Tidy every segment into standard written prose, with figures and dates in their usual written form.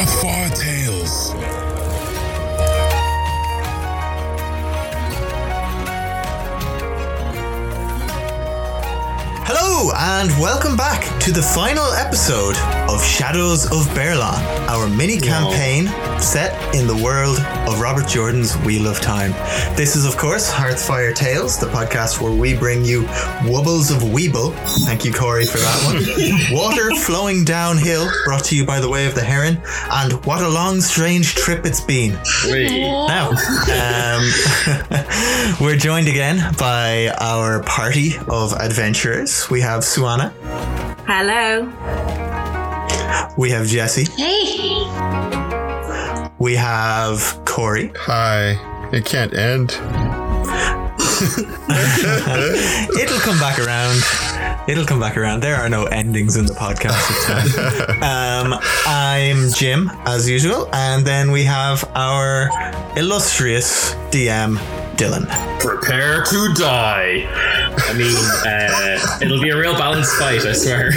Far Tales. Hello and welcome back to the final episode of Shadows of Baerlon, our mini campaign set in the world of Robert Jordan's Wheel of Time. This is, of course, Hearthfire Tales, the podcast where we bring you Wubbles of Weeble. Thank you, Corey, for that one. Water Flowing Downhill, brought to you by the Way of the Heron, and What a Long Strange Trip It's Been. Now, we're joined again by our party of adventurers. We have Suana. Hello. We have Jesse. Hey. We have Corey. Hi. It can't end. It'll come back around. It'll come back around. There are no endings in the podcast of time. I'm Jim, as usual. And then we have our illustrious DM, Dylan. Prepare to die. I mean, it'll be a real balanced fight, I swear.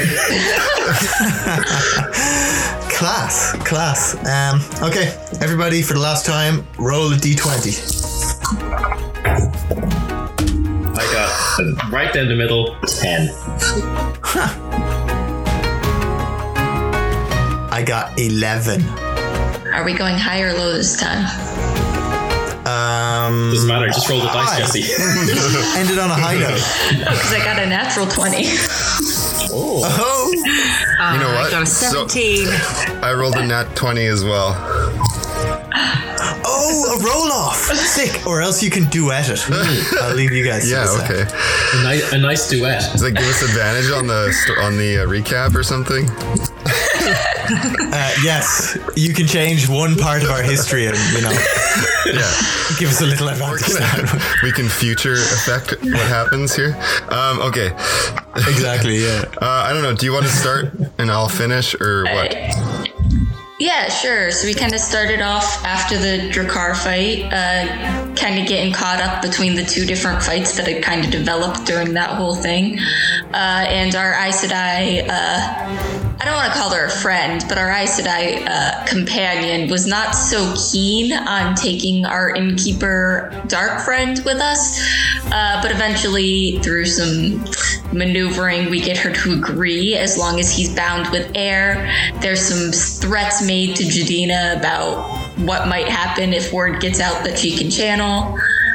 Class. Okay, everybody, for the last time, roll a d20. I got right down the middle, 10. I got 11. Are we going high or low this time? Doesn't matter, just roll the dice, Jesse. Ended on a high note. Because I got a natural 20. Oh. You know what? I got a 17. I rolled a nat 20 as well. Oh, a roll off. Sick. Or else you can duet it. I'll leave you guys to decide. Okay. A nice duet. Does that give us advantage on the recap or something? Yes, you can change one part of our history and, give us a little advantage. We can future affect what happens here. Okay. Exactly, yeah. I don't know. Do you want to start and I'll finish or what? Yeah, sure. So we kind of started off after the Drakkar fight, kind of getting caught up between the two different fights that had kind of developed during that whole thing. And our Aes Sedai, I don't want to call her a friend, but our Aes Sedai companion was not so keen on taking our innkeeper Dark Friend with us. But eventually, through some maneuvering, we get her to agree as long as he's bound with air. There's some threats made to Jadina about what might happen if word gets out that she can channel.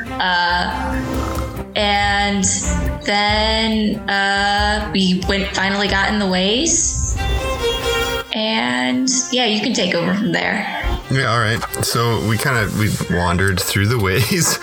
And then we finally got in the ways. And yeah, you can take over from there. Yeah, all right. So we wandered through the ways.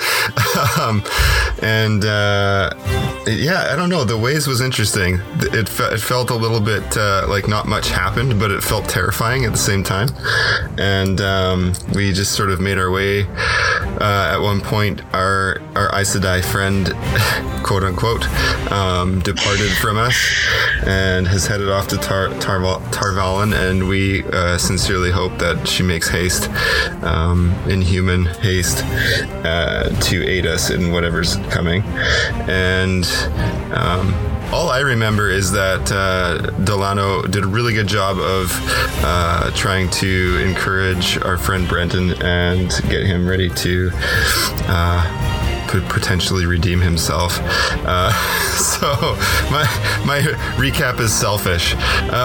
I don't know. The ways was interesting. It felt a little bit like not much happened, but it felt terrifying at the same time. And we just sort of made our way. At one point, our Aes Sedai friend, quote unquote, departed from us and has headed off to Tarvalon, and we sincerely hope that she makes haste, inhuman haste, to aid us in whatever's coming. And all I remember is that Delano did a really good job of trying to encourage our friend Brenton and get him ready to could potentially redeem himself. So my recap is selfish.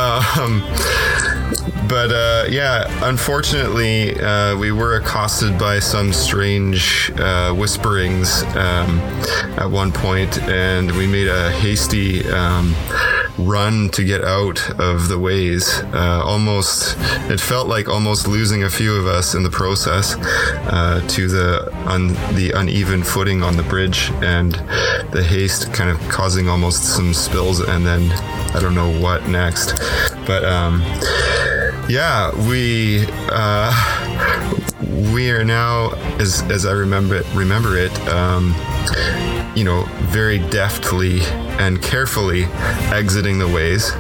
But unfortunately, we were accosted by some strange whisperings at one point, and we made a hasty run to get out of the ways. It felt like almost losing a few of us in the process to the uneven footing on the bridge, and the haste kind of causing almost some spills, and then I don't know what next. But we are now, as I remember it, very deftly and carefully exiting the ways,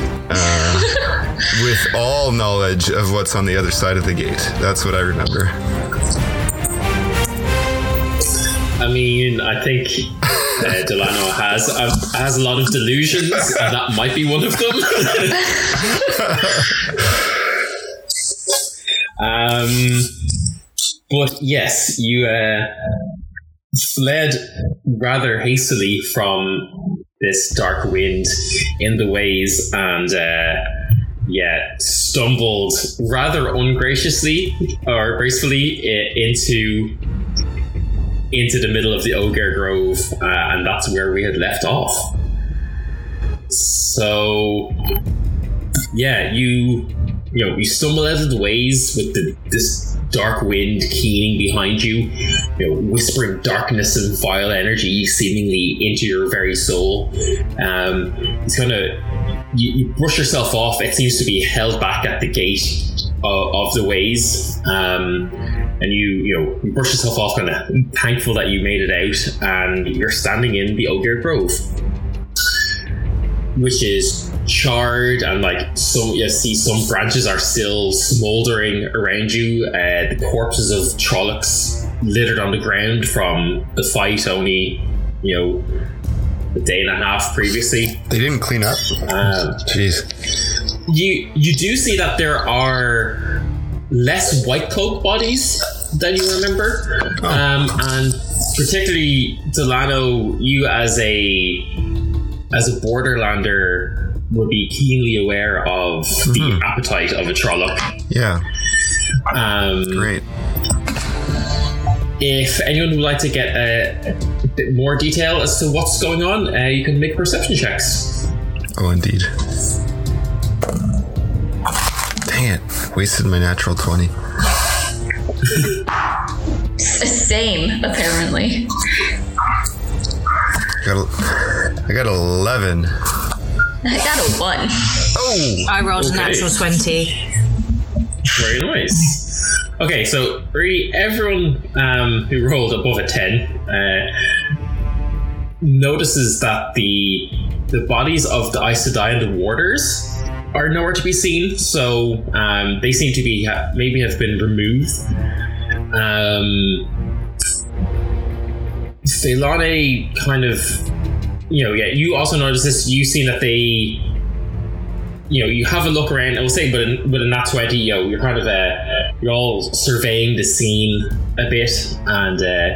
with all knowledge of what's on the other side of the gate. That's what I remember. I mean, I think Delano has a lot of delusions, and that might be one of them. But yes, you fled rather hastily from this dark wind in the ways and stumbled rather ungraciously or gracefully into the middle of the Ogier Grove, and that's where we had left off. So you stumble out of the ways with this dark wind keening behind you, whispering darkness and vile energy seemingly into your very soul. It's kind of you brush yourself off. It seems to be held back at the gate of the ways, and you brush yourself off, kind of thankful that you made it out, and you're standing in the Ogier Grove, which is charred, and you see some branches are still smouldering around you. The corpses of Trollocs littered on the ground from the fight only a day and a half previously. They didn't clean up. Jeez. You do see that there are less white cloak bodies than you remember, and particularly Delano, you as a borderlander would be keenly aware of the appetite of a Trolloc. Yeah. Great. If anyone would like to get a bit more detail as to what's going on, you can make perception checks. Oh, indeed. Dang it. Wasted my natural 20. Same, apparently. I got 11. I got a 1. Oh! I rolled a natural 20. Very nice. Okay, so really everyone who rolled above a 10 notices that the bodies of the Aes Sedai and the warders are nowhere to be seen, so they seem to be maybe have been removed. Feilane kind of, you also notice this. You've seen that they, you have a look around. I will say, but with a nat 20, you're kind of you're all surveying the scene a bit, and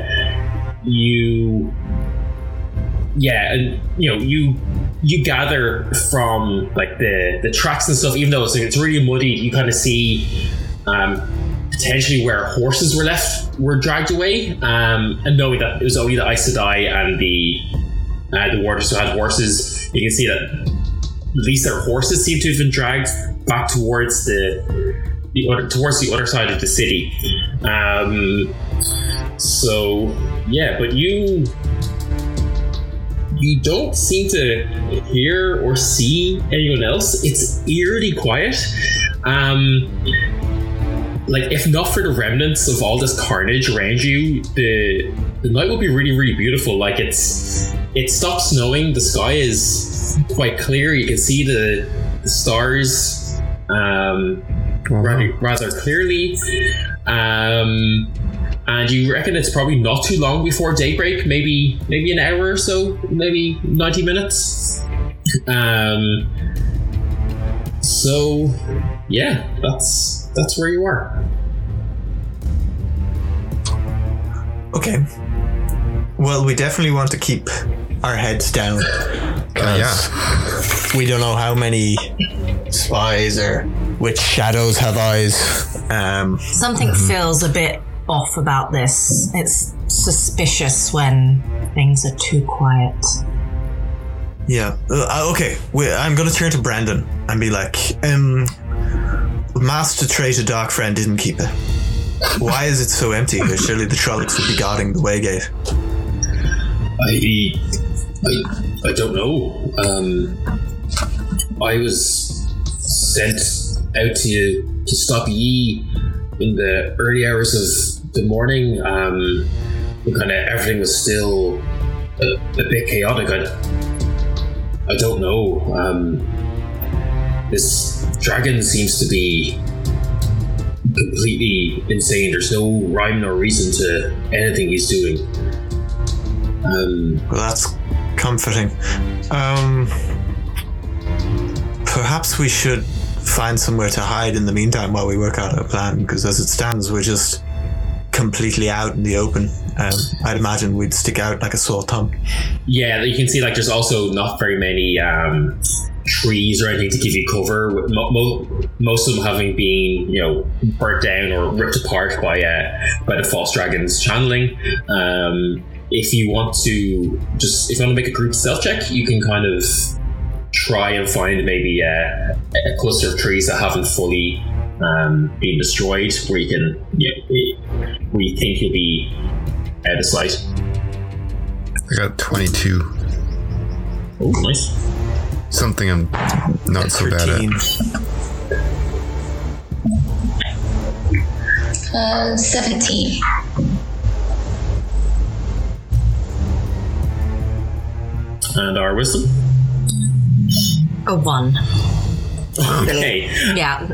you gather from the tracks and stuff. Even though it's really muddy, you kind of see potentially where horses were dragged away, and knowing that it was only the Aes Sedai and the warders who had horses, you can see that at least their horses seem to have been dragged back towards the other side of the city. But you don't seem to hear or see anyone else. It's eerily quiet. If not for the remnants of all this carnage around you, the night will be really, really beautiful. It stopped snowing. The sky is quite clear. You can see the stars rather clearly. And you reckon it's probably not too long before daybreak, maybe an hour or so, maybe 90 minutes. That's where you are. Okay. Well, we definitely want to keep our heads down. We don't know how many spies or which shadows have eyes. Something feels a bit off about this. It's suspicious when things are too quiet. Yeah. Okay. I'm going to turn to Brandon and be like, Master Traitor Dark Friend didn't keep it. Why is it so empty? Surely the Trollocs would be guarding the Waygate. I don't know. I was sent out to stop Yi in the early hours of the morning. Kind of everything was still a bit chaotic. I don't know. This dragon seems to be completely insane. There's no rhyme nor reason to anything he's doing. Well, that's comforting. Perhaps we should find somewhere to hide in the meantime while we work out our plan, because as it stands, we're just completely out in the open. I'd imagine we'd stick out like a sore thumb. Yeah, you can see like there's also not very many trees or anything to give you cover. Most of them having been, you know, burnt down or ripped apart by the false dragon's channeling. If you want to make a group stealth check, you can kind of try and find maybe a cluster of trees that haven't fully been destroyed, where you can, where you think you'll be out of sight. I got 22. Oh, nice. Something I'm not so bad at. 17. And our wisdom? A 1. Okay. Yeah.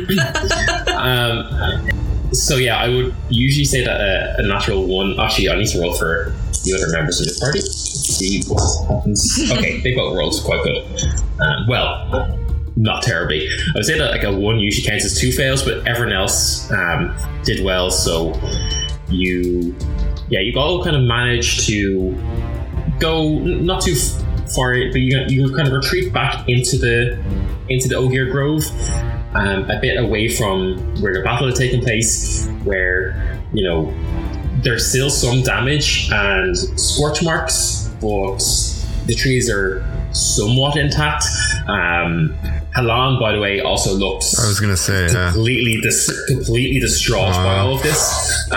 So yeah, I would usually say that a natural 1. Actually, I need to roll for the other members of the party. See what happens. Okay, they both rolled quite good. Well, not terribly. I would say that like a 1 usually counts as 2 fails, but everyone else did well. So you all kind of managed to go not too far, but you kind of retreat back into the Ogier Grove, a bit away from where the battle had taken place, where, you know, there's still some damage and scorch marks, but the trees are somewhat intact. Halan, by the way, also looks, I was gonna say, completely distraught by all of this.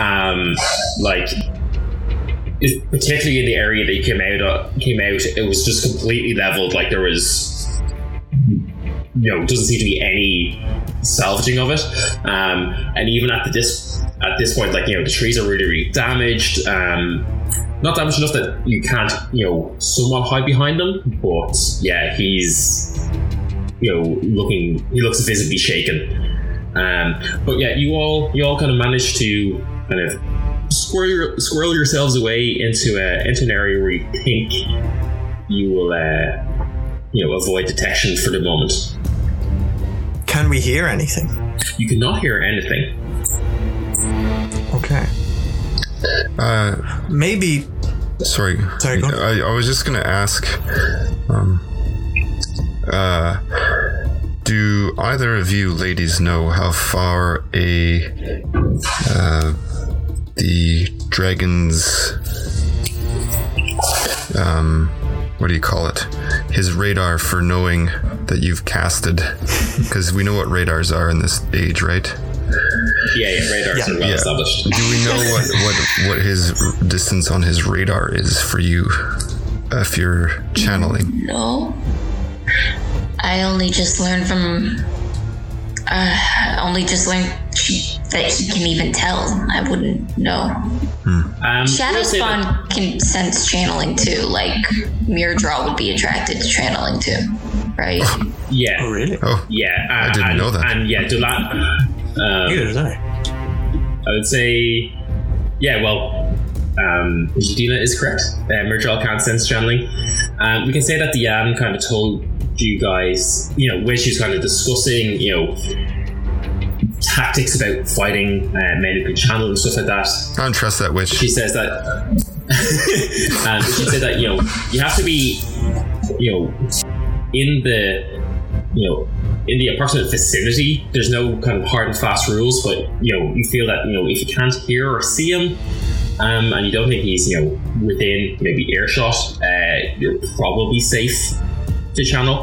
Particularly in the area they came out, it was just completely leveled. Like there was, doesn't seem to be any salvaging of it. And even at this point, like, the trees are really, really damaged. Not damaged enough that you can't, somewhat hide behind them. But yeah, he's, he looks visibly shaken. But yeah, you all kind of managed to kind of squirrel yourselves away into an area where you think you will, avoid detection for the moment. Can we hear anything? You cannot hear anything. Okay. Maybe. Sorry. Go on. I was just gonna ask. Do either of you ladies know how far the dragon's what do you call it? His radar for knowing that you've casted, because we know what radars are in this age, right? Yeah, radars are well established. Do we know what his distance on his radar is for you if you're channeling? No. I only just learned that he can even tell. I wouldn't know. Shadowspawn can sense channeling too. Like Mirdraw would be attracted to channeling too, right? Yeah. Oh, really? Oh, yeah. I didn't know that. And yeah, Dulat. Neither did I. I would say, yeah. Well, Dina is correct. Mirdraw can't sense channeling. We can say that Diane kind of told you guys, when she was kind of discussing, tactics about fighting men who can channel and stuff like that. I don't trust that witch. She says that she said that you have to be in the approximate vicinity. There's no kind of hard and fast rules, but you feel that if you can't hear or see him, and you don't think he's within maybe earshot, you're probably safe to channel.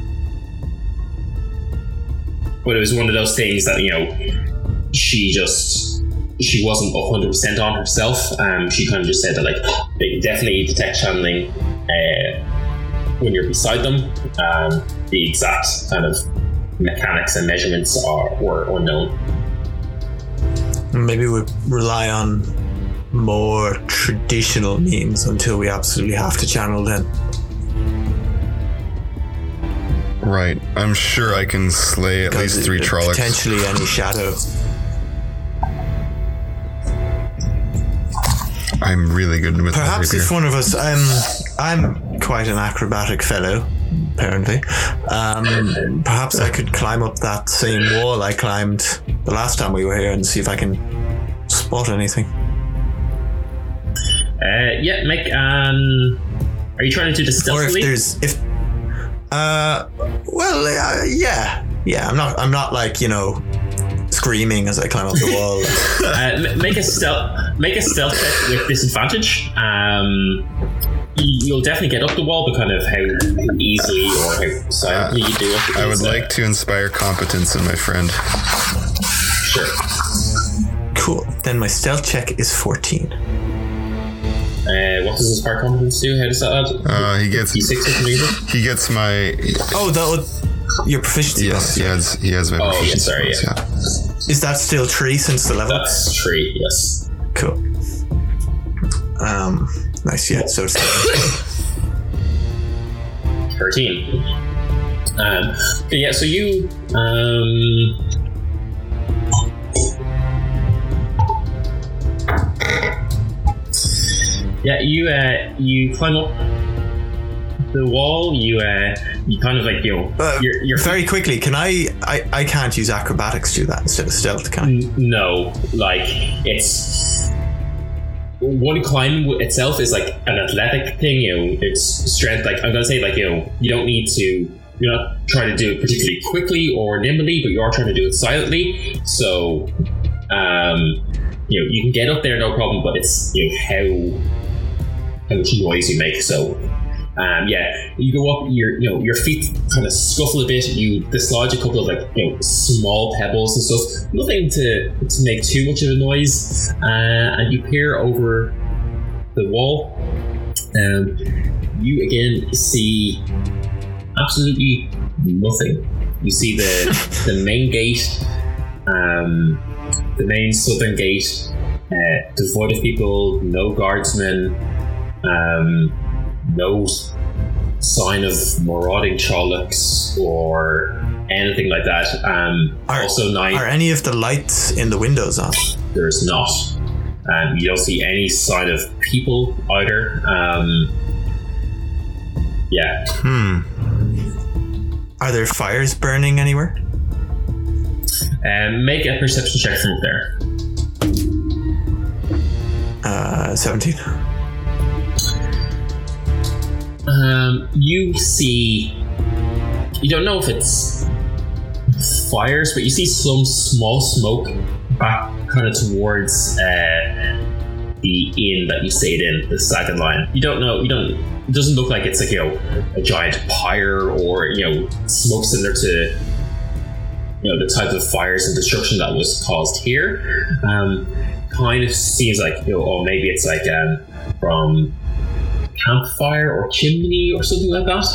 But it was one of those things that she wasn't 100% on herself. She kind of just said that they can definitely detect channeling when you're beside them. The exact kind of mechanics and measurements were unknown. Maybe we rely on more traditional means until we absolutely have to channel then. Right. I'm sure I can slay at least 3 Trollocs. Potentially any shadow. I'm really good with Perhaps rapier. if one of us... I'm quite an acrobatic fellow. apparently. Perhaps I could climb up that same wall I climbed the last time we were here and see if I can spot anything. Yeah, make are you trying to do this stealthily? Or yeah. I'm not like, screaming as I climb up the wall. Make a stealth check with disadvantage. You'll definitely get up the wall, but kind of how easily or how silently you do it. I would like to inspire competence in my friend. Sure. Cool. Then my stealth check is 14. What does inspire competence do? How does that add? He gets He gets my. Your proficiency. Yes, he has my proficiency. Yeah. Is that still 3 since the level? That's 3. Yes. Cool. Nice. Yeah. So it's 13. Yeah. So you. Yeah, you climb up the wall. You kind of like you're very quickly. Can I can't use acrobatics to do that instead of stealth, can I? No, like it's one climbing itself is like an athletic thing. It's strength. Like I'm gonna say, like you don't need to. You're not trying to do it particularly quickly or nimbly, but you are trying to do it silently. So, you can get up there no problem, but it's how much noise you make. So, you go up. Your feet kind of scuffle a bit. You dislodge a couple of small pebbles and stuff. Nothing to make too much of a noise. And you peer over the wall. You again see absolutely nothing. You see the main gate, the main southern gate, devoid of people, no guardsmen. No sign of marauding Trollocs or anything like that. Are any of the lights in the windows on? There's not. You don't see any sign of people either. Yeah. Are there fires burning anywhere? Make a perception check from there. 17. You see, you don't know if it's fires, but you see some small smoke back kind of towards the inn that you stayed in, the Second Line. You don't know, it doesn't look like it's like, a giant pyre or, smoke similar to, the type of fires and destruction that was caused here. Kind of seems like, maybe it's like from campfire or chimney or something like that.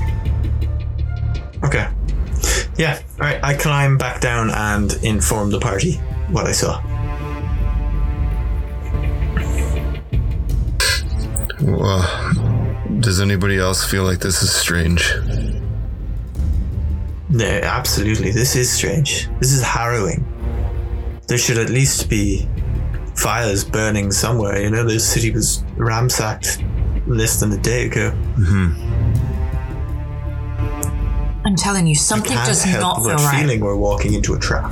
Okay. Yeah. All right. I climb back down and inform the party what I saw. Well, does anybody else feel like this is strange? No, absolutely. This is strange. This is harrowing. There should at least be fires burning somewhere. The city was ransacked less than a day ago. Mm-hmm. I'm telling you, something does not feel right. Feeling we're walking into a trap.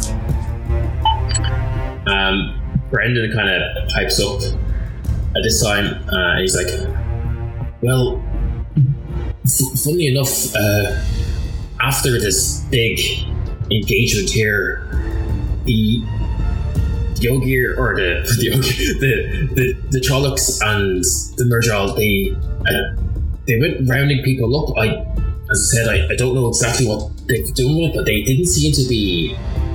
Brendan kind of pipes up at this time, and he's like, well, funnily enough, after this big engagement here, the Yogir, or the Trollocs and the Murjal, they went rounding people up. As I said, I don't know exactly what they're doing, but they didn't seem to be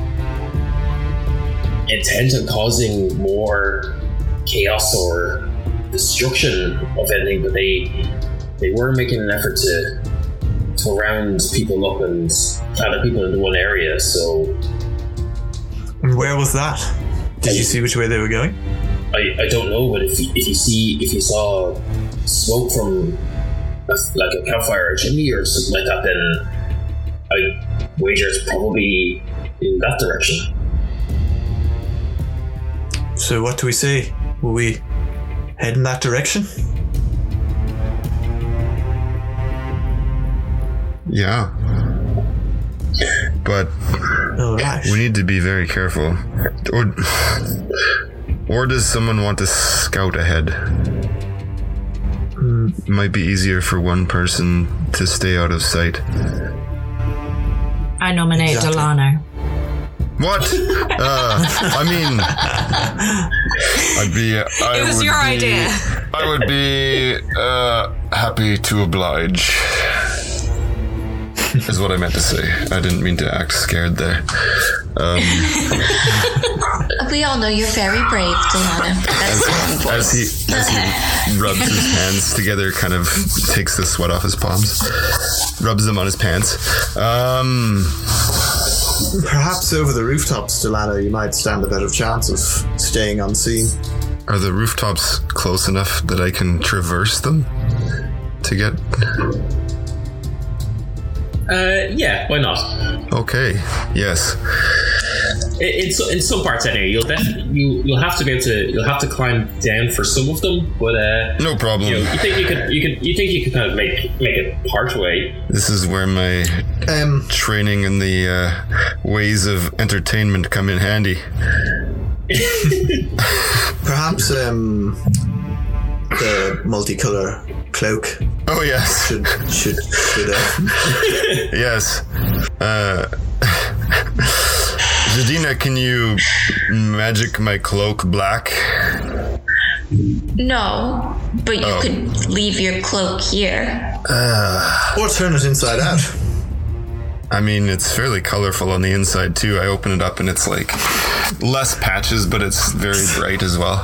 intent on causing more chaos or destruction of anything, but they were making an effort to round people up and gather people into one area. So, where was that? Did you see which way they were going? I don't know, but if you saw smoke from like a campfire or a chimney or something like that, then I wager it's probably in that direction. So what do we say? Will we head in that direction? Yeah. But All right. we need to be very careful. Or does someone want to scout ahead? It might be easier for one person to stay out of sight. I nominate Exactly. Delano. What? I mean, It was your idea. I would be happy to oblige. Is what I meant to say. I didn't mean to act scared there. We all know you're very brave, Delano. That's the wrong As voice. he rubs his hands together, kind of takes the sweat off his palms, rubs them on his pants. Perhaps over the rooftops, Delano, you might stand a better chance of staying unseen. Are the rooftops close enough that I can traverse them to get? Yeah, why not? Okay. Yes. In some parts anyway, you'll have to be able to climb down for some of them, but No problem. you think you could kind of make it part way. This is where my training in the ways of entertainment come in handy. Perhaps the multicolor cloak Oh yes, should yes. Zadina, can you magic my cloak black? No, but you could leave your cloak here. or turn it inside out. I mean, it's fairly colorful on the inside too. I open it up and it's like less patches, but it's very bright as well.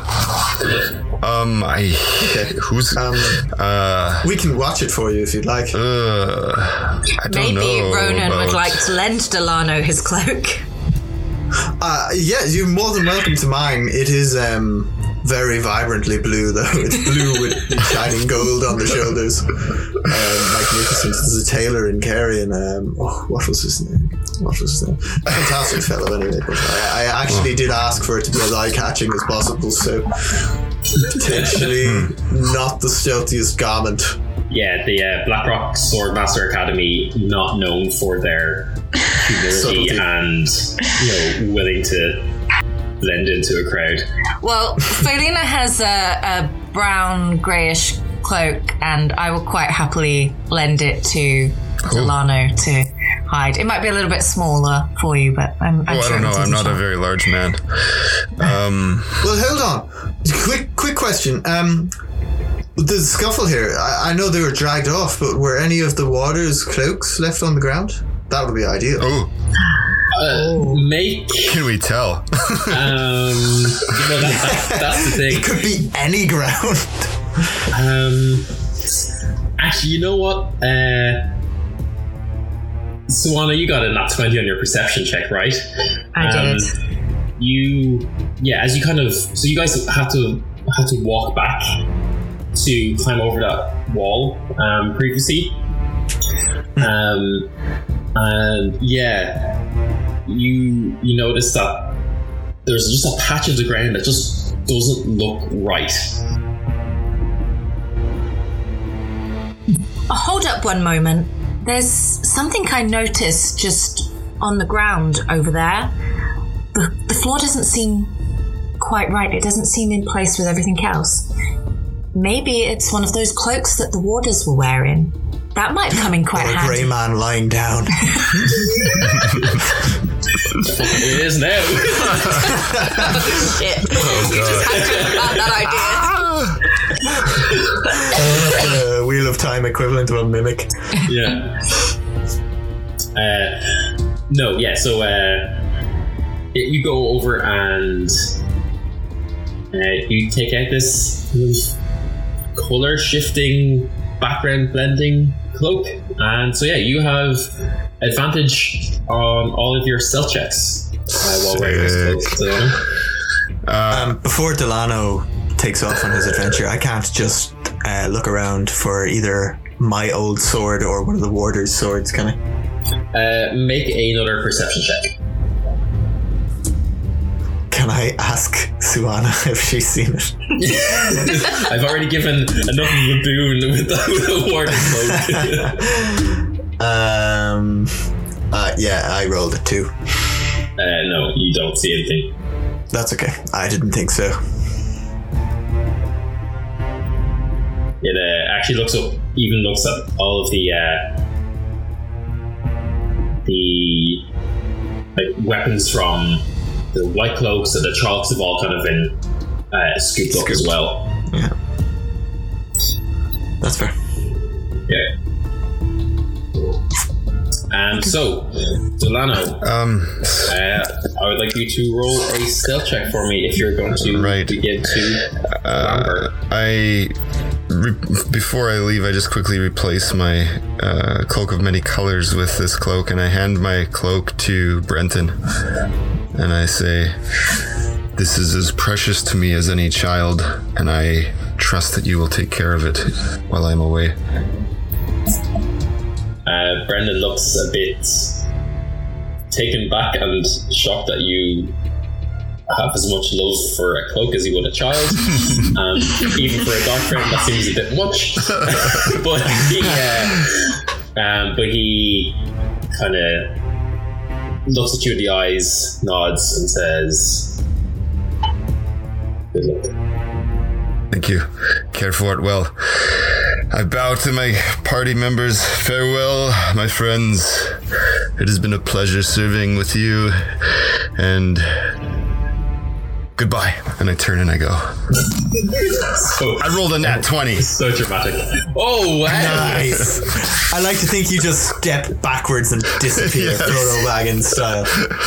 We can watch it for you if you'd like. I don't know. Maybe Ronan would about- like to lend Delano his cloak. Yeah, you're more than welcome to mine. It is very vibrantly blue, though. It's blue with shining gold on the shoulders. Magnificent. There's a tailor in Kerry, and what was his name? Fantastic fellow, anyway. But I actually did ask for it to be as eye-catching as possible, so potentially not the stealthiest garment. Yeah, the Blackrock Swordmaster Academy, not known for their humility Subtlety. and willing to blend into a crowd. Well, Felina has a brown greyish cloak, and I will quite happily lend it to Delano to hide. It might be a little bit smaller for you, but I'm I sure don't know. it I'm not a doesn't very large man. Well, hold on. Quick question. The scuffle here, I know they were dragged off, but were any of the Waters' cloaks left on the ground? That would be ideal. Oh, Make can we tell? that's the thing. It could be any ground. Actually, you know what? Suwana, you got a nat 20 on your perception check, right? I did. As you kind of, so you guys have to walk back to climb over that wall previously, and you notice that there's just a patch of the ground that just doesn't look right. Hold up one moment. There's something I noticed just on the ground over there. The floor doesn't seem quite right. It doesn't seem in place with everything else. Maybe it's one of those cloaks that the warders were wearing. That might come in quite Or a handy. grey man lying down. It is now. Shit. Just had to about that idea. Wheel of Time equivalent of a mimic. Yeah. No, yeah, so you go over and you take out this color shifting, background blending cloak. And so, yeah, you have advantage on all of your stealth checks while wearing this cloak. So, Before Delano takes off on his adventure, I can't just look around for either my old sword or one of the warders' swords, can I? make another perception check. Can I ask Suwana if she's seen it? I've already given enough of a boon with the warning Yeah, I rolled a 2. No, you don't see anything. That's okay. I didn't think so. It actually looks at all of the like weapons from the White Cloaks and the Trollocs have all kind of been scooped up as well. Yeah. That's fair. Yeah. So, Delano, I would like you to roll a stealth check for me if you're going to begin to before I leave, I just quickly replace my cloak of many colors with this cloak, and I hand my cloak to Brenton, and I say, "This is as precious to me as any child, and I trust that you will take care of it while I'm away." Brendan looks a bit taken back and shocked that you have as much love for a cloak as you would a child. Even for a dog friend, that seems a bit much. but he kind of looks at you in the eyes, nods, and says, "Good luck." Thank you. Care for it well. I bow to my party members. Farewell, my friends. It has been a pleasure serving with you. And goodbye. And I turn and I go. I rolled a nat 20. So dramatic. Oh, wow. Nice. I like to think you just step backwards and disappear, yes. Frodo Baggins style.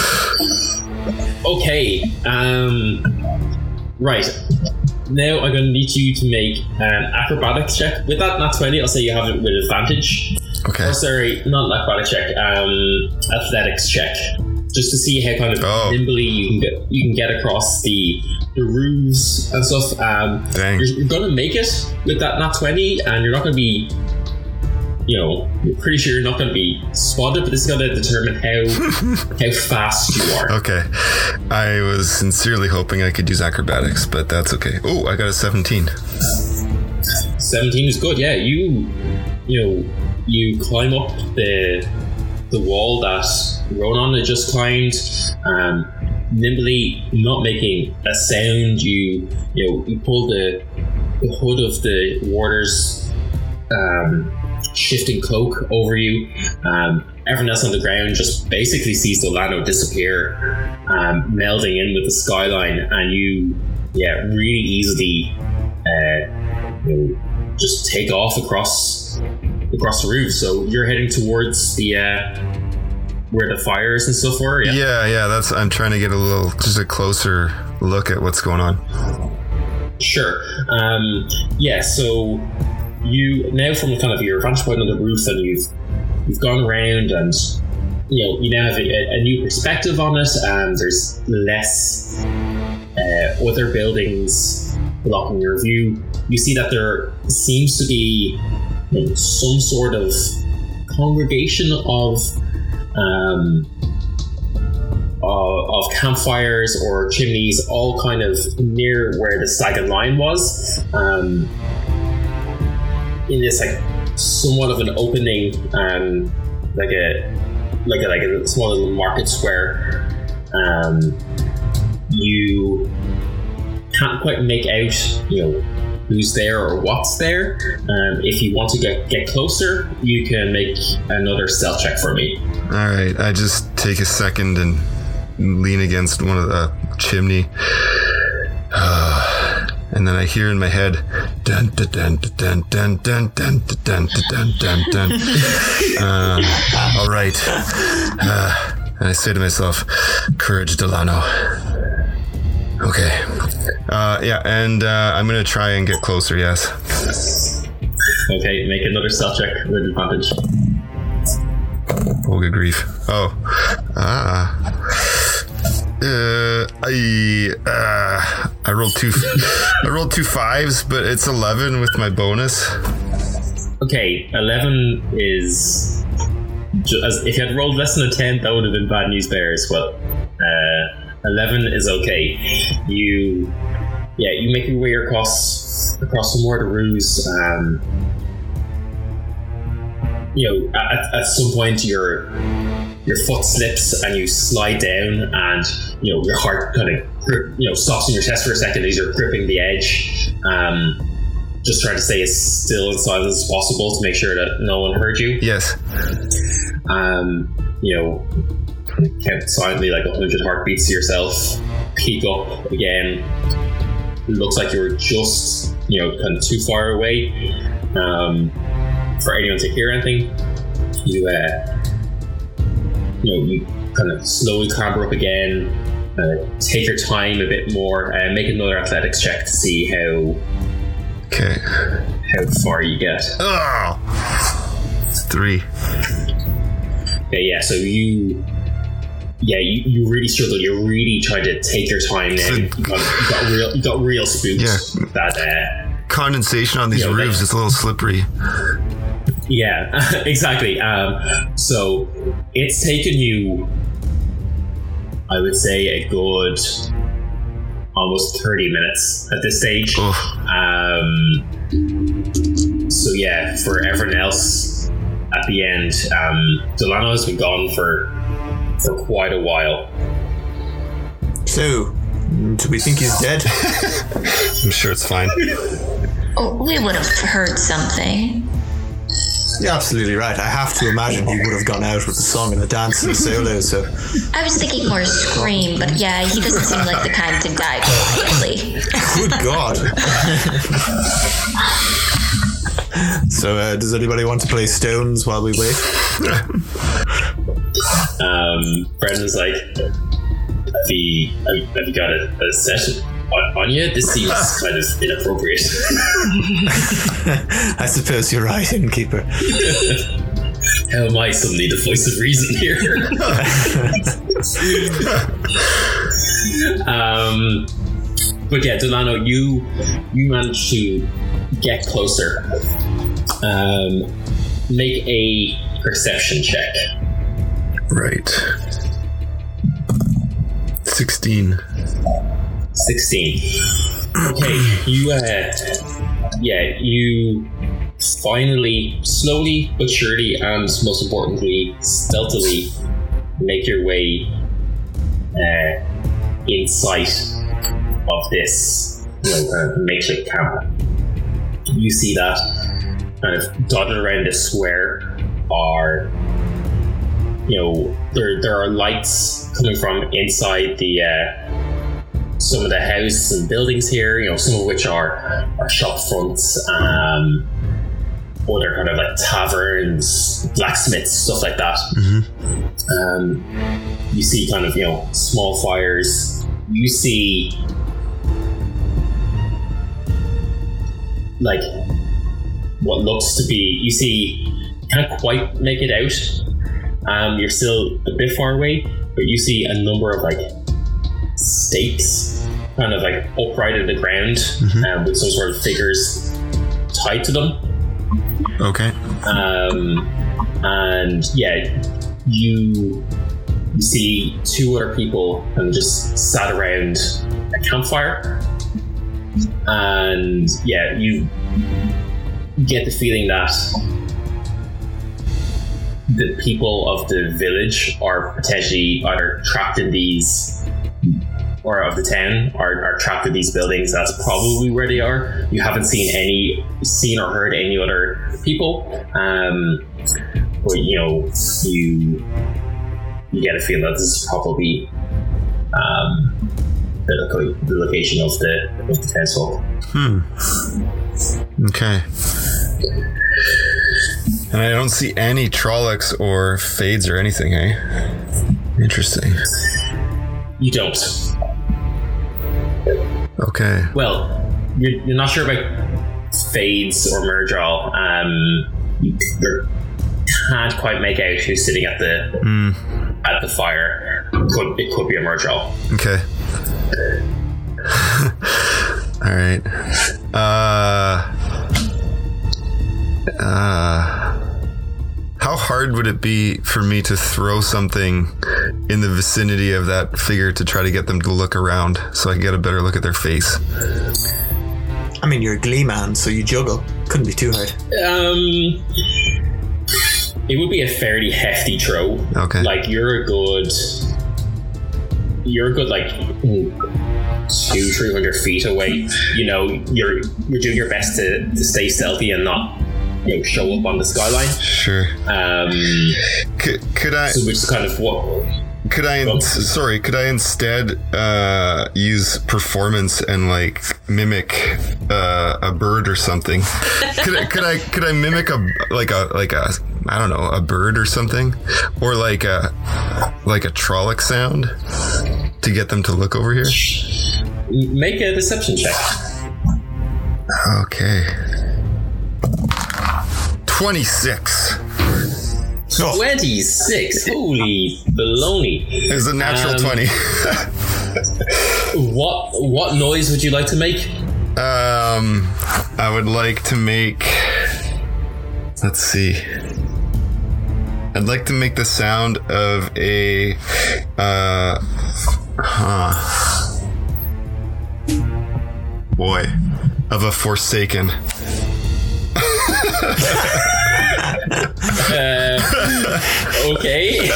Okay. Right. Now I'm going to need you to make an acrobatics check. With that nat 20, I'll say you have it with advantage. Okay. Oh, sorry, not an acrobatics check. Athletics check, just to see how kind of nimbly you can get across the roofs and stuff. Dang. You're going to make it with that nat 20, and you're not going to be. You're pretty sure you're not going to be spotted, but this is going to determine how fast you are. Okay. I was sincerely hoping I could use acrobatics, but that's okay. Oh, I got a 17. 17 is good, yeah. You climb up the wall that Ronan had just climbed, nimbly, not making a sound. You pull the hood of the warder's shifting cloak over you. Everyone else on the ground just basically sees Delano disappear, melding in with the skyline, and you really easily just take off across the roof. So you're heading towards the where the fires and stuff were. Yeah, that's I'm trying to get just a closer look at what's going on. Sure. So you now, from kind of your vantage point on the roof, and you've gone around, and you now have a new perspective on it, and there's less other buildings blocking your view. You see that there seems to be some sort of congregation of campfires or chimneys, all kind of near where the Sagan Line was. In this somewhat of an opening, like a small little market square. You can't quite make out who's there or what's there. If you want to get closer, you can make another stealth check for me. All right, I just take a second and lean against one of the chimney. And then I hear in my head, dun dun dun dun dun dun dun dun dun dun dun. All right. And I say to myself, "Courage, Delano." Okay. And I'm gonna try and get closer. Yes. Okay, make another stealth check with advantage. Oh, good grief! I rolled two 5s, but it's 11 with my bonus. Okay, 11 is if you had rolled less than a 10, that would have been bad news bears. Well, 11 is okay. You make your way across some more of the roofs. at some point your foot slips and you slide down, and your heart kind of stops in your chest for a second as you're gripping the edge. Just trying to stay as still and silent as possible to make sure that no one heard you. Yes. Count silently like 100 heartbeats to yourself. Peek up again. Looks like you were just kind of too far away for anyone to hear anything. You kind of slowly clamber up again. Take your time a bit more and make another athletics check to see how far you get. Oh, 3. Okay, yeah. So you really struggle. You're really trying to take your time now. You got real spooked. Yeah. That condensation on these roofs is a little slippery. Yeah, exactly. So it's taken you, I would say, a good almost 30 minutes at this stage. So yeah, for everyone else at the end, Delano has been gone for quite a while. So, do we think he's dead? I'm sure it's fine. Oh, we would have heard something. You're absolutely right. I have to imagine he would have gone out with a song and a dance and a solo, so... I was thinking more scream, but yeah, he doesn't seem like the kind to die quietly. Good God. So, does anybody want to play Stones while we wait? Brendan's like, have you got a session on you? This seems kind of inappropriate. I suppose you're right, innkeeper. How am I suddenly the voice of reason here? But yeah, Delano, you managed to get closer. Make a perception check. Right. 16. 16. Okay, you finally, slowly but surely, and most importantly, stealthily, make your way in sight of this makeshift camp. You see that kind of dotted around this square are, there are lights coming from inside the some of the houses and buildings here, some of which are shop fronts, or they're kind of like taverns, blacksmiths, stuff like that. You see kind of, small fires. You see like what looks to be, you can't quite make it out. You're still a bit far away, but you see a number of like stakes kind of like upright in the ground, with some sort of figures tied to them. Okay. And yeah, you see 2 other people and just sat around a campfire, and yeah, you get the feeling that the people of the village are potentially either trapped in these, or of the town are trapped in these buildings. That's probably where they are. You haven't seen or heard any other people, but you get a feeling that this is probably the location of the townsfolk. Okay. And I don't see any Trollocs or Fades or anything, eh? Interesting. You don't. Okay. Well, you're not sure about Fades or Murdral. You can't quite make out who's sitting at the fire. It could be a Murdral. Okay. All right. How hard would it be for me to throw something in the vicinity of that figure to try to get them to look around so I can get a better look at their face? I mean, you're a glee man, so you juggle. Couldn't be too hard. It would be a fairly hefty throw. Okay. Like you're a good like 200-300 feet away. You know, you're doing your best to stay stealthy and not, you know, show up on the skyline. Sure. Could I? So which is kind of what. Could I instead use performance and like mimic a bird or something? Could I mimic a I don't know, a bird or something, or like a Trolloc sound to get them to look over here? Make a deception check. Okay. 26. 26. Holy baloney. It's a natural 20. What noise would you like to make? I would like to make, let's see. I'd like to make the sound of a of a Forsaken. Okay.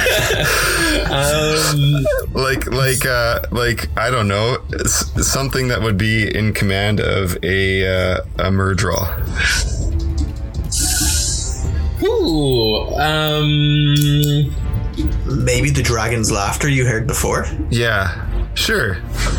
like I don't know, something that would be in command of a Murdral. Ooh. Maybe the dragon's laughter you heard before. Yeah. Sure.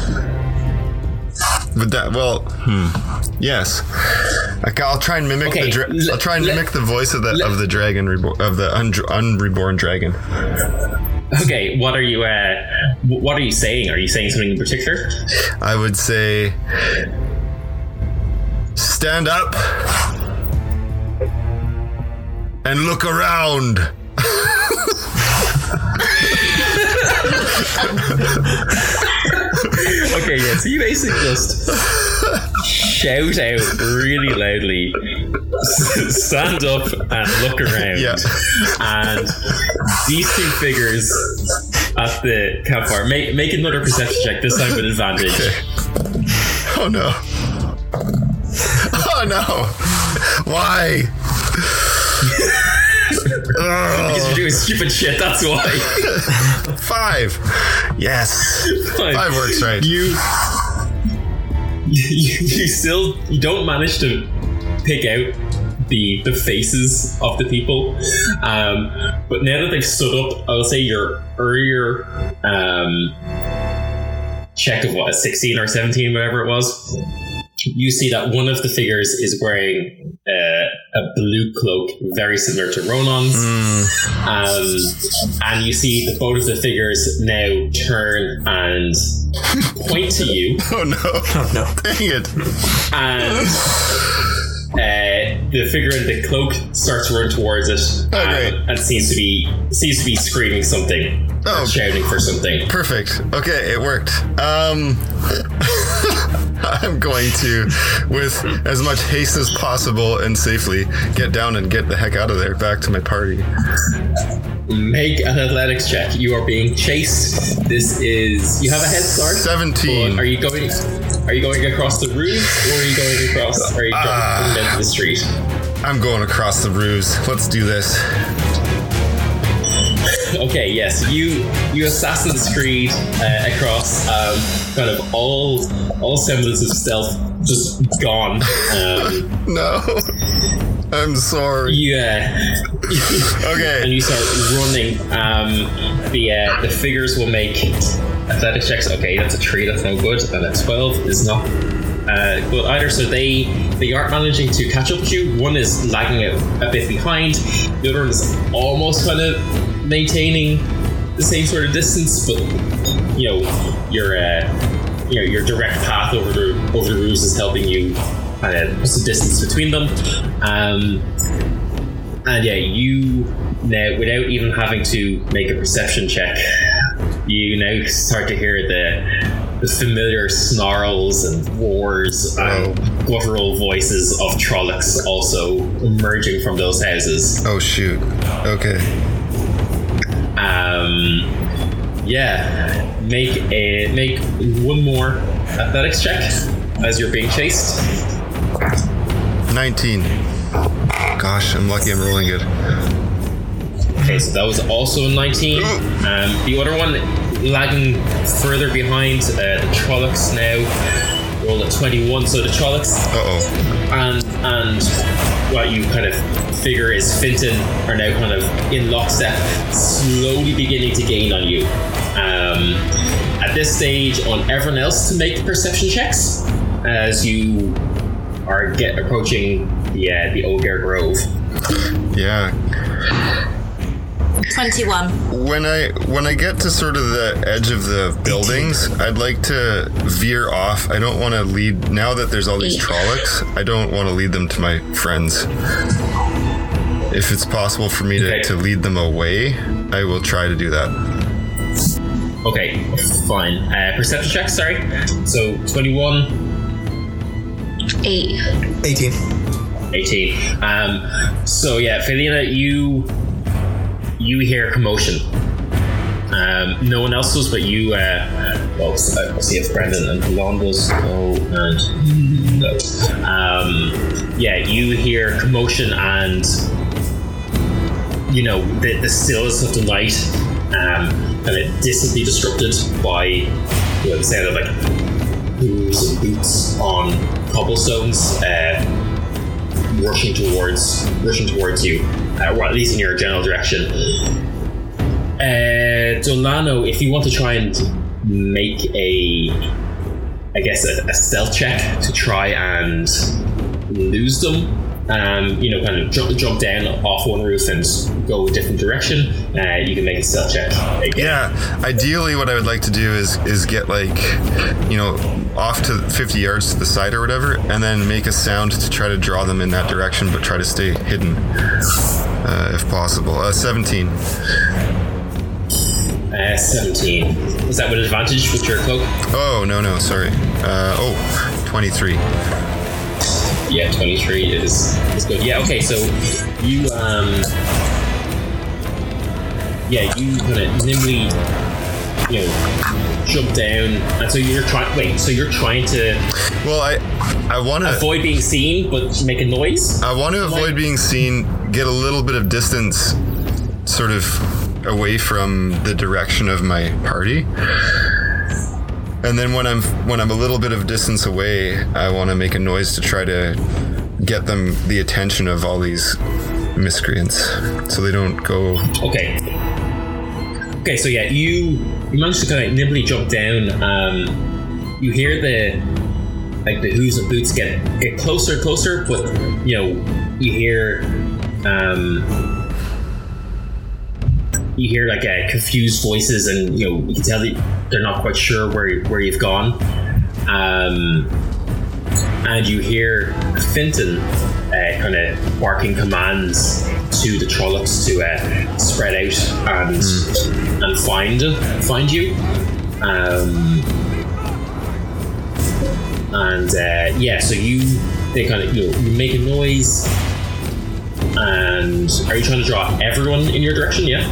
But that, yes. I'll try and mimic I'll try and mimic the voice of the dragon of the unreborn dragon. Okay, what are you saying? Are you saying something in particular? I would say, stand up and look around. Okay, yeah, so you basically just shout out really loudly, stand up and look around. Yeah. And these two figures at the campfire, make another perception check, this time with advantage. Okay. Oh no. Oh no. Why? Because you're doing stupid shit, that's why. 5. Yes. 5 works right. You don't manage to pick out the faces of the people. But now that they've stood up, I will say your earlier check of a 16 or 17, whatever it was, you see that one of the figures is wearing a blue cloak very similar to Ronan's. And you see that both of the figures now turn and point to you. Oh no. Dang it. And the figure in the cloak starts to run towards it and seems to be screaming something. Oh, shouting for something. Perfect. Okay, it worked. I'm going to, with as much haste as possible and safely, get down and get the heck out of there, back to my party. Make an athletics check. You are being chased. You have a head start. 17. Are you going across the roofs, or are you jumping into the street? I'm going across the roofs. Let's do this. Okay, yes, you Assassin's Creed across kind of all semblance of stealth just gone. No, I'm sorry. Yeah. Okay. And you start running. The figures will make athletics checks. Okay, that's a 3. That's no good. And a 12 is not good either. So they aren't managing to catch up with you. One is lagging a bit behind. The other one is almost kind of maintaining the same sort of distance, but your direct path over the roofs is helping you kind of put the distance between them. And yeah, you now, without even having to make a perception check, you now start to hear the familiar snarls and roars and guttural voices of Trollocs also emerging from those houses. Oh shoot. Okay. Make one more athletics check as you're being chased. 19. Gosh, I'm lucky I'm rolling good. Okay, so that was also a 19. The other one lagging further behind, the Trollocs now roll at 21. So the Trollocs and what you kind of figure is Finton are now kind of in lockstep, slowly beginning to gain on you. At this stage, on everyone else to make perception checks as you are approaching the Ogier Grove. Yeah. 21. When I get to sort of the edge of the buildings, I'd like to veer off. I don't want to lead, now that there's all these Trollocs, I don't want to lead them to my friends. If it's possible for me to lead them away, I will try to do that. Okay, fine. Perception check, sorry. So 21. 18. 18. So yeah, Felina, you hear commotion. No one else does, but you. Well, I'll see if Brendan and Lon does. Oh, and no. Yeah, you hear commotion, and you know the stillness of the night, kind of distantly disrupted by the sound of like hooves and boots on cobblestones. Rushing towards you, or at least in your general direction. Dolano, if you want to try and make a stealth check to try and lose them, kind of jump down off one roof and go a different direction, you can make a stealth check again. Yeah, ideally what I would like to do is get off to 50 yards to the side or whatever, and then make a sound to try to draw them in that direction, but try to stay hidden if possible. 17. 17. Is that with advantage with your cloak? Oh, no, sorry. 23. Yeah, 23 is good. Yeah, okay, so you kind of nimbly, jump down, and so you're trying to. Well, I want to avoid being seen, but make a noise. I want to avoid being seen. Get a little bit of distance, sort of away from the direction of my party. And then when I'm a little bit of distance away, I want to make a noise to try to get them the attention of all these miscreants, so they don't go. Okay, so yeah, you managed to kind of nimbly jump down. You hear the hooves and boots get closer and closer, but you hear like confused voices, and you can tell that they're not quite sure where you've gone. And you hear Finton kind of barking commands to the Trollocs to spread out and find you. So they kind of you make a noise. And are you trying to draw everyone in your direction? Yeah.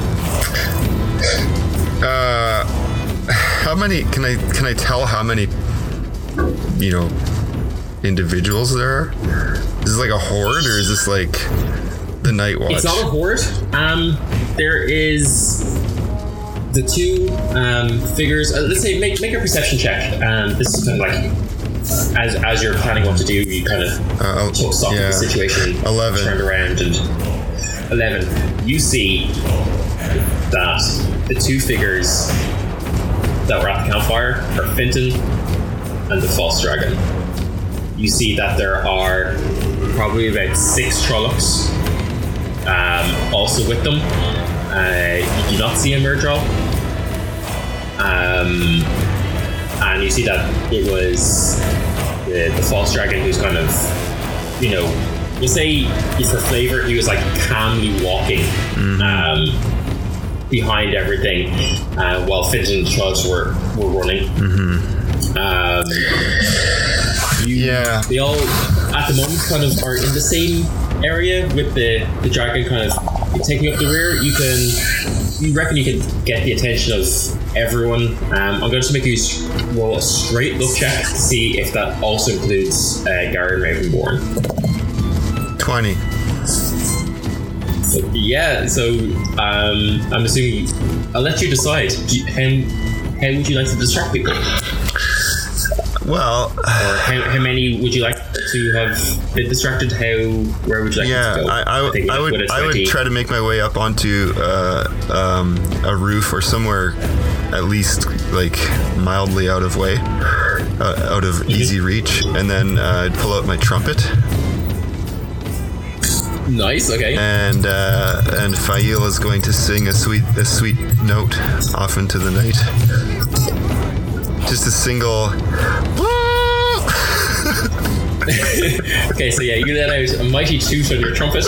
How many? Can I tell how many? Individuals there are? Is this like a horde, or is this like the Night Watch? It's not a horde. There is the two figures. Let's say make a perception check. This is kind of like as you're planning what to do, you kind of took stock of the situation. 11. Turned around and 11. You see that the two figures that were at the campfire are Finton and the False Dragon. You see that there are probably about 6 Trollocs also with them. You do not see a Myrddraal. And you see that it was the False Dragon who's kind of, we'll say for flavor, he was like calmly walking behind everything while Finton and the Trollocs were running. They all, at the moment, kind of are in the same area with the dragon kind of taking up the rear. You reckon you can get the attention of everyone. I'm going to make you roll a straight look check to see if that also includes Garen Ravenborn. 20. Yeah, so I'm assuming I'll let you decide. How would you like to distract people? Well, or how many would you like to have been distracted? Where would you like to go? I would try to make my way up onto a roof or somewhere at least like mildly out of way, out of easy reach, and then I'd pull out my trumpet. Nice. Okay. And Fail is going to sing a sweet note off into the night. Just a single. Okay, so yeah, you let out a mighty toot on your trumpet.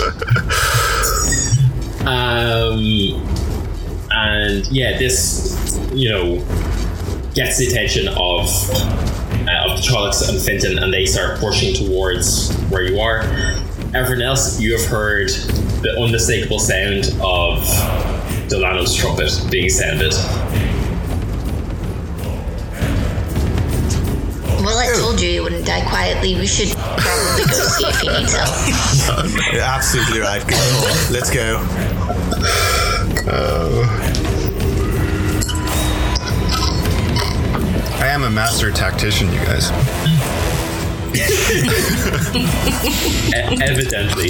And yeah, this, gets the attention of the Trollocs and Finton, and they start pushing towards where you are. Everyone else, you have heard the unmistakable sound of Delano's trumpet being sounded. Well, I told you he wouldn't die quietly. We should probably go see if he needs help. You're absolutely right. Good call. Let's go. I am a master tactician, you guys. Evidently.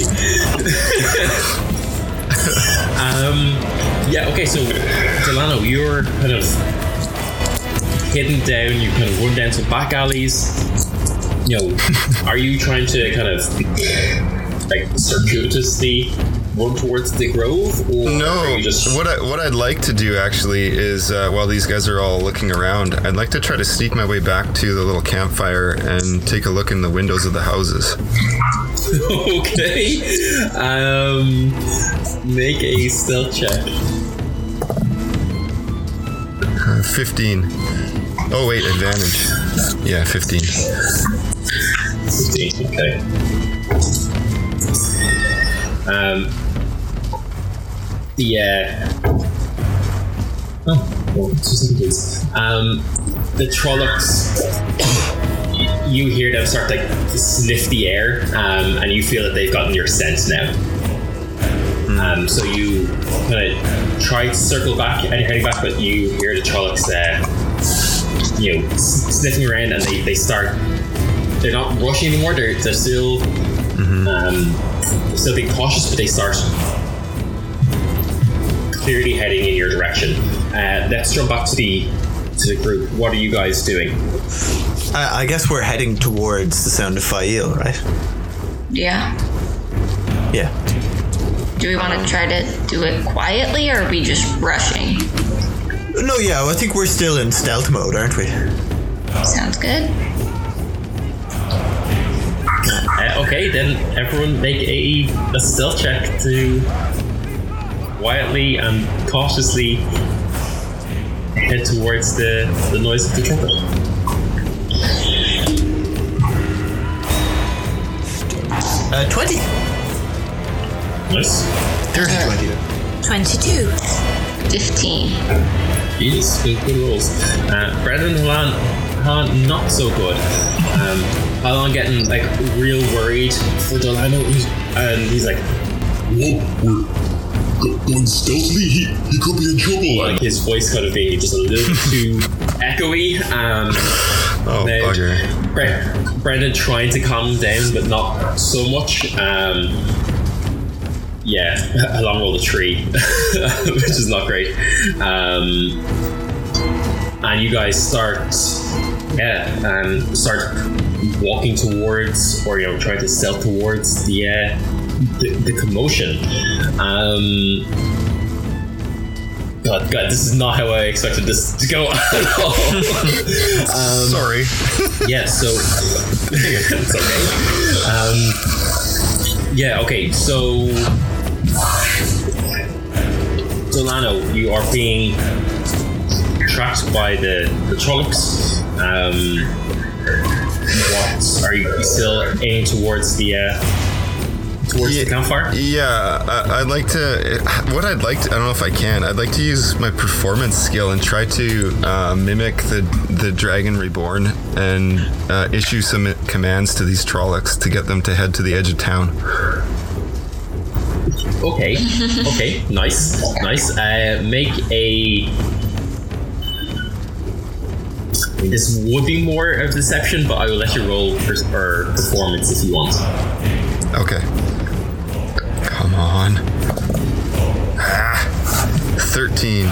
Yeah, okay, so Delano, you're kind of hidden down, you kind of run down some back alleys. Are you trying to kind of like circuitously run towards the grove, or no? Are you just... What I'd like to do actually is while these guys are all looking around, I'd like to try to sneak my way back to the little campfire and take a look in the windows of the houses. Okay. Make a stealth check. 15. Oh wait, advantage. Yeah, 15. 15. Okay. The Trollocs, you hear them start to sniff the air, and you feel that they've gotten your scent now. So you kind of try to circle back and you're heading back, but you hear the Trollocs, sniffing around, and they start. They're not rushing anymore. They're still, still being cautious, but they start clearly heading in your direction. Let's jump back to the group. What are you guys doing? I guess we're heading towards the sound of Fail, right? Yeah. Yeah. Do we want to try to do it quietly, or are we just rushing? No, yeah, I think we're still in stealth mode, aren't we? Sounds good. Okay, then everyone make a stealth check to quietly and cautiously head towards the noise of the trumpet. Uh, 20. Nice. Dirty 20. 22. 15. Jeez, good rolls. Brendan and Halan, not so good. Halan getting real worried for Delano, and he's like, "Whoa, we're going stealthily. He could be in trouble." His voice kind of being just a little too echoey. Oh, bugger. Brendan trying to calm him down, but not so much. Along rolled a 3, which is not great. And you guys start walking towards, or trying to stealth towards the commotion. God, this is not how I expected this to go at all. Sorry. Yeah, so it's okay. Okay, so Delano, you are being tracked by the Trollocs. What are you still aiming towards the campfire? Yeah, I'd like to. What I'd like to, I don't know if I can. I'd like to use my performance skill and try to mimic the Dragon Reborn and issue some commands to these Trollocs to get them to head to the edge of town. Okay. Okay. Nice. Make a. I mean, this would be more of deception, but I will let you roll for performance if you want. Okay. Come on. 13.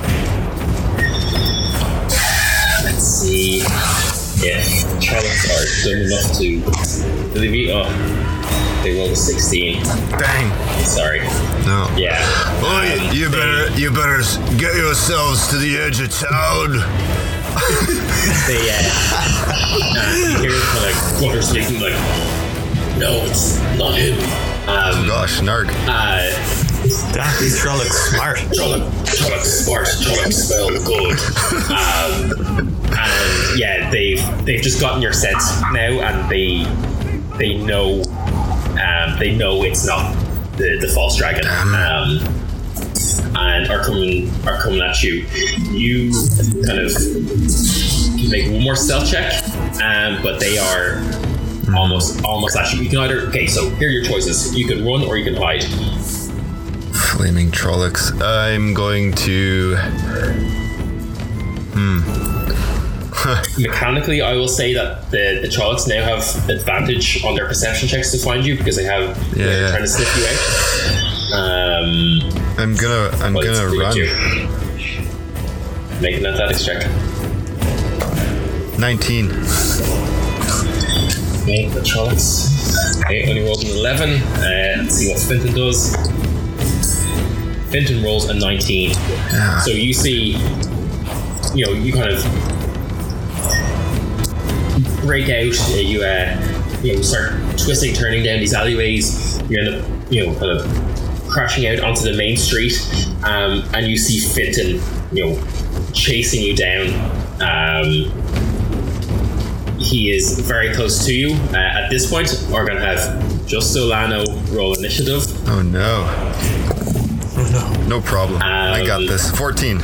Let's see if Trollocs are good enough to believe you. Oh, they rolled a 16. Bang. Sorry. No. Yeah. Oh, you better get yourselves to the edge of town. They you hear kind of Walker speaking like, no, it's not him. Gosh, Narg. Damn, these Trollocs smart. Trollocs smart. Trollocs smell good. And yeah, they've just gotten your scent now, and they know it's not the false dragon. And are coming at you. You kind of make one more stealth check, but they are almost at you. You can either so here are your choices. You can run or you can hide. Flaming Trollocs. I'm going to. Mechanically, I will say that the Trollocs now have advantage on their perception checks to find you because they have they're trying to sniff you out. I'm gonna run. Make an athletics check. 19. Okay, the Trollocs. Okay, only rolled an 11. Let's see what Finton does. Finton rolls a 19. Yeah. So you see, you kind of break out. You start twisting, turning down these alleyways. You end up, kind of crashing out onto the main street, and you see Finton, chasing you down. He is very close to you. At this point, we're going to have just Solano roll initiative. Oh no. No problem. I got this. 14.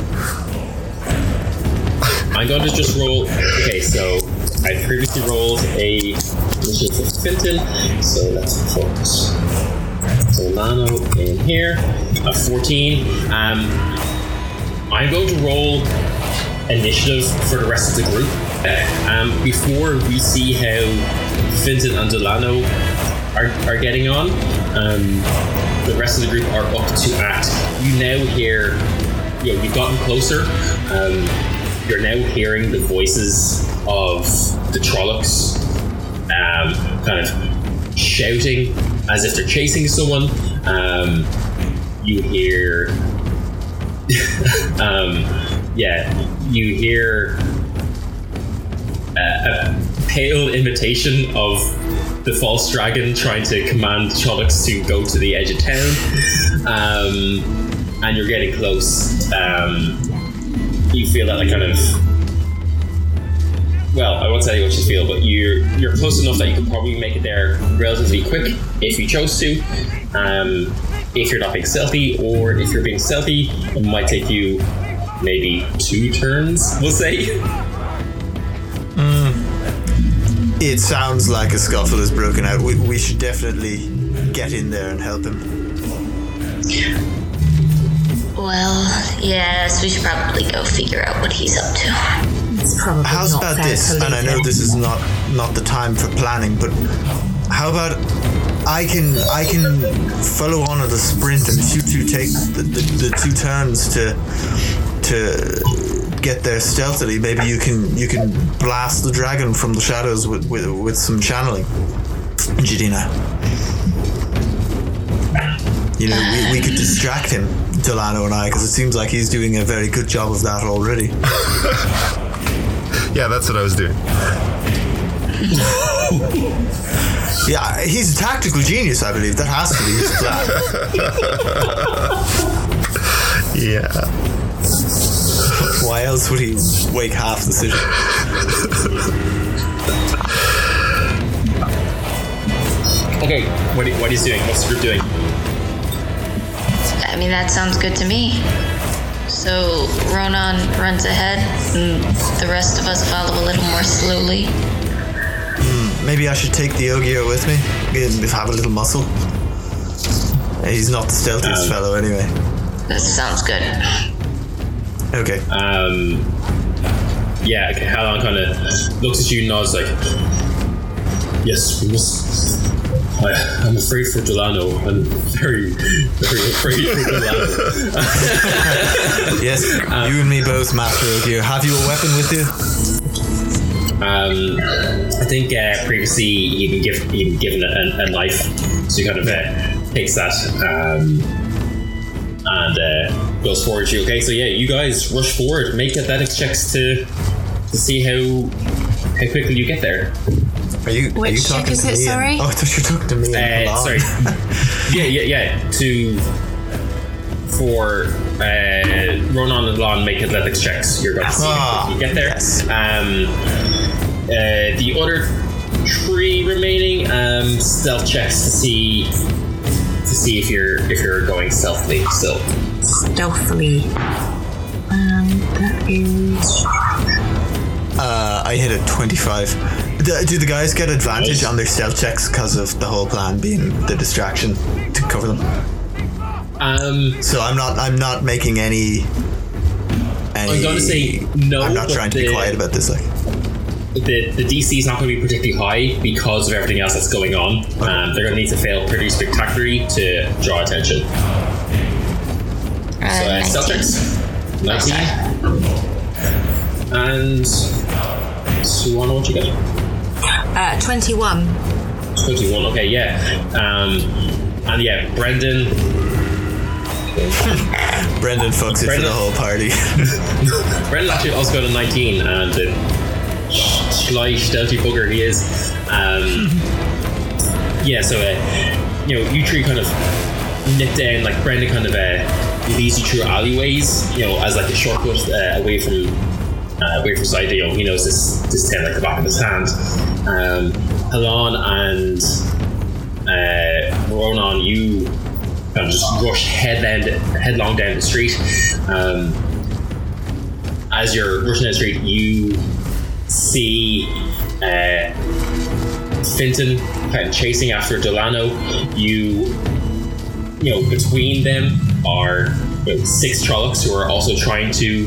I'm going to just roll. Okay, so I previously rolled a initiative for Finton, so that's focus. Solano in here. A 14. I'm going to roll initiative for the rest of the group. Before we see how Finton and Delano are getting on, the rest of the group are up to act. You now hear, you've gotten closer. You're now hearing the voices of the Trollocs, kind of shouting as if they're chasing someone. You hear, you hear a pale imitation of the false dragon trying to command Trollocs to go to the edge of town, and you're getting close. You feel that kind of. Well, I won't tell you what you feel, but you're close enough that you could probably make it there relatively quick if you chose to. If you're not being stealthy, or if you're being stealthy, it might take you maybe 2 turns, we'll say. It sounds like a scuffle has broken out. We should definitely get in there and help him. Well, yes, we should probably go figure out what he's up to. It's probably How's not about fair this? to And I leave know him. this is not the time for planning, but how about I can follow on at a sprint, and if you two take the 2 turns to get there stealthily, maybe you can blast the dragon from the shadows with some channeling, Jadina. We could distract him, Delano and I, because it seems like he's doing a very good job of that already. Yeah, that's what I was doing. Yeah, he's a tactical genius, I believe. That has to be his plan. Yeah. Why else would he wake half the city? Okay, what he's doing? What's the group doing? I mean, that sounds good to me. So Ronan runs ahead, and the rest of us follow a little more slowly. Maybe I should take the Ogier with me and have a little muscle. He's not the stealthiest fellow anyway. That sounds good. Okay. Yeah, okay, Halon kind of looks at you and nods like, yes, we must. I'm afraid for Delano. I'm very, very afraid for Delano. Yes, you and me both, Master Ogier. Have you a weapon with you? I think previously you'd been given a knife, so he kind of takes that and goes forward to you. Okay, so yeah, you guys rush forward, make athletics checks to see how quickly you get there. Are you Which talking check is to it, me? sorry? Oh, I thought you were talking to me. Sorry. Yeah. For Ronan and Lon make athletics checks. You're going to see how quickly you get there. Yes. The other 3 remaining stealth checks to see if you're going stealthily still. Stealthily. That is. I hit a 25. Do the guys get advantage on their stealth checks because of the whole plan being the distraction to cover them? So I'm not making any. I'm going to say no. I'm not trying to be quiet about this. Like the DC is not going to be particularly high because of everything else that's going on. They're going to need to fail pretty spectacularly to draw attention. So stealth checks. 19. And Suwana, what you got? 21. 21. Okay, yeah. And yeah, Brendan fucks it for the whole party. Brendan actually also got a 19, and the sly stealthy bugger he is. Yeah, so you 3 kind of nip down, like Brendan kind of leads you through alleyways, as like a shortcut away from sight. He knows this town like the back of his hand. Halon and Ronan, you kind of just rush headlong down the street. As you're rushing down the street, you see Finton kind of chasing after Delano. Between them are 6 Trollocs who are also trying to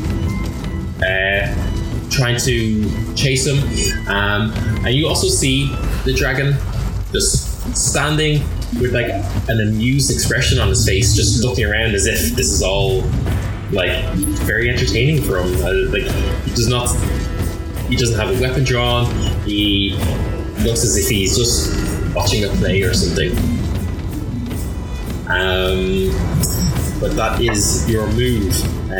chase him, and you also see the dragon just standing with like an amused expression on his face, just looking around as if this is all like very entertaining for him. He doesn't have a weapon drawn. He looks as if he's just watching a play or something. But that is your move.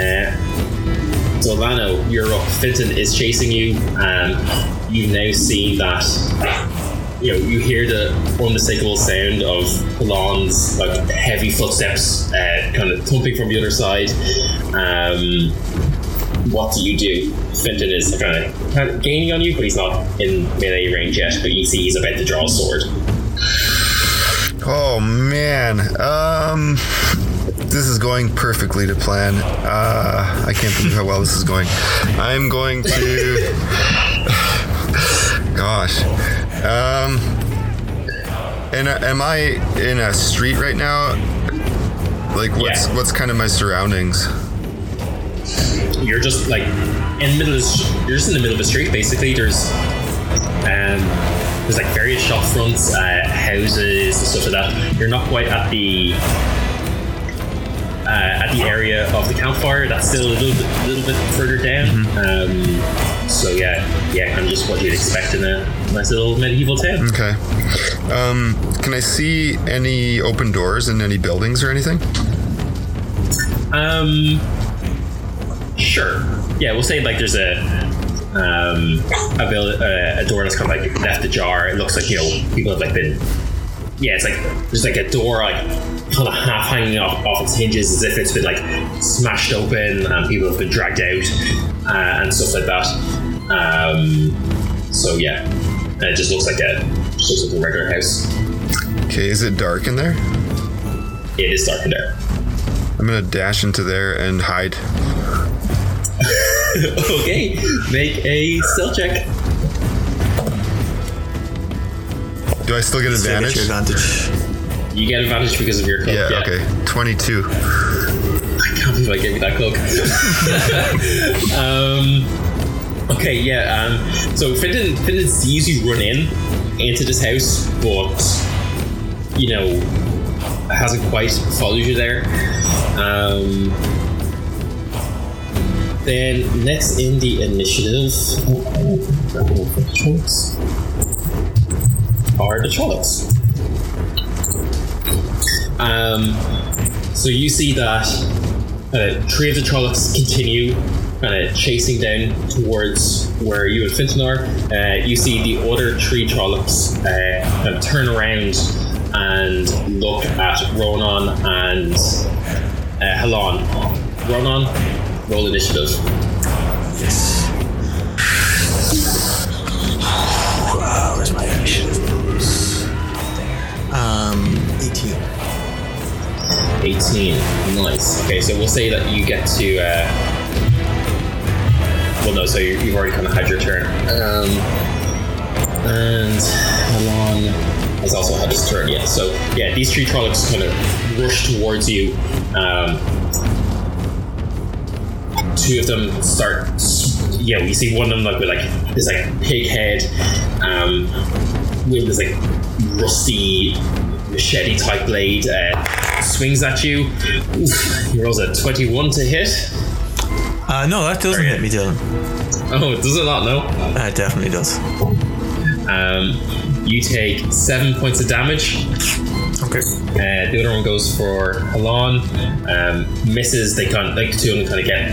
Delano, you're up. Finton is chasing you, and you've now seen that. You hear the unmistakable sound of Halon's like heavy footsteps, kind of thumping from the other side. What do you do? Finton is kind of gaining on you, but he's not in melee range yet. But you see he's about to draw a sword. Oh man, this is going perfectly to plan. I can't believe how well this is going. I'm going to. Gosh. And am I in a street right now? Like, what's kind of my surroundings? You're just like in the middle of you're just in the middle of the street. Basically, there's like various shop fronts, houses, and stuff like that. You're not quite at the area of the campfire. That's still a little bit further down. So yeah, kind of just what you'd expect in a nice little medieval town. Okay. Can I see any open doors in any buildings or anything? Sure. Yeah, we'll say like there's a door that's kind of like left ajar. It looks like people have like been. Yeah, it's like there's like a door like kind of half hanging off its hinges as if it's been like smashed open and people have been dragged out and stuff like that. So yeah, and it just looks like a regular house. Okay, is it dark in there? It is dark in there. I'm gonna dash into there and hide. Okay, make a stealth check. Do I still get advantage? You get advantage because of your cloak. Yeah, okay. 22. I can't believe I gave you that cloak. Okay, yeah. So Fintan sees you run into this house, but hasn't quite followed you there. Then next in the initiative are the Trollocs. So you see that 3 of the Trollocs continue kind of chasing down towards where you and Fintan are. You see the other 3 Trollocs kind of turn around and look at Ronan and Halan. Ronan, roll initiative. Yes. Where's my initiative? 18. Nice. Okay, so we'll say that you get to. Well, no. So you've already kind of had your turn. And Halan has also had his turn yet. So yeah, these 3 Trollocs kind of rush towards you. 2 of them start. Yeah, we see one of them with this pig head, with this rusty machete type blade, swings at you. Oof, he rolls a 21 to hit. No, that doesn't hit me, Dylan. Oh, does it not? No. It definitely does. You take 7 points of damage. Okay. The other one goes for Halan. Misses. They can't. The 2 of them kind of get,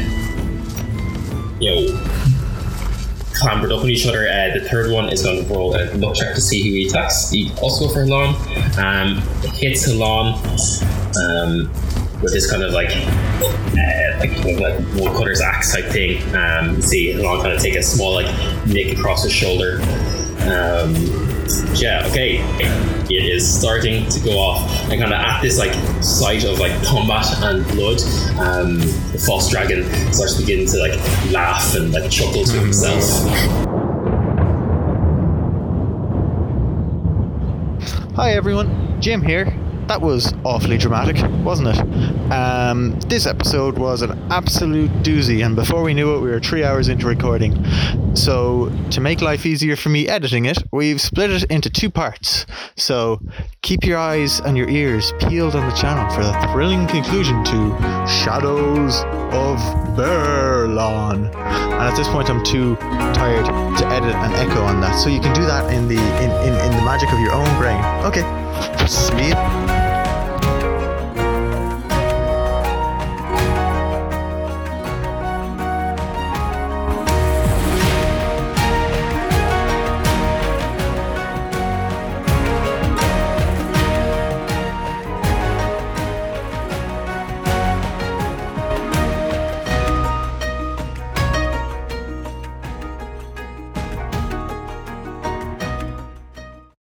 clambered up on each other. The third one is going to roll a luck check to see who he attacks. He also go for Halan. Hits Halan with this kind of woodcutter's axe type thing. You see Halan kind of take a small nick across his shoulder. Okay. It is starting to go off, and kind of at this sight of combat and blood, the false dragon starts beginning to laugh and chuckle to himself. Hi everyone, Jim here. That was awfully dramatic, wasn't it? This episode was an absolute doozy, and before we knew it, we were 3 hours into recording. So, to make life easier for me editing it, we've split it into 2 parts. So, keep your eyes and your ears peeled on the channel for the thrilling conclusion to Shadows of Baerlon. And at this point, I'm too tired to edit and echo on that. So you can do that in the magic of your own brain. Okay, see you.